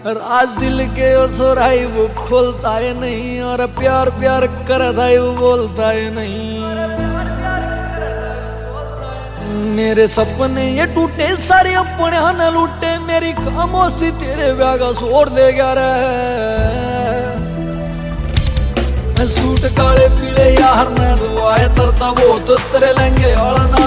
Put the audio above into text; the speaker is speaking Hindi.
राज दिल के ओ सोराई वो खोलता है नहीं, और प्यार प्यार करता है वो बोलता है नहीं। मेरे सपने ये टूटे सारे अपने न लूटे, मेरी खामोशी तेरे ब्याह का शोर दे गया रे। सूट काले पीले यार ने दुआए तरता वो तो तेरे लहंगे वाला ना